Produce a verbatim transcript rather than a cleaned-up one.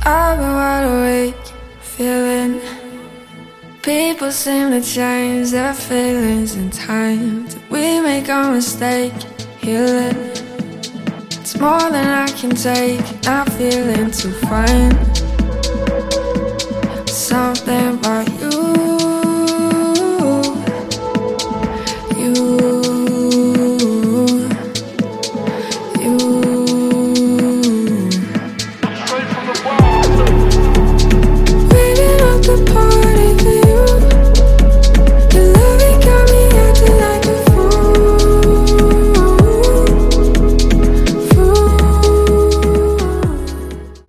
I've been wide awake, feeling. People seem to change their feelings in time. Did we make a mistake? Healing. It's more than I can take. Not feeling too fine. Something about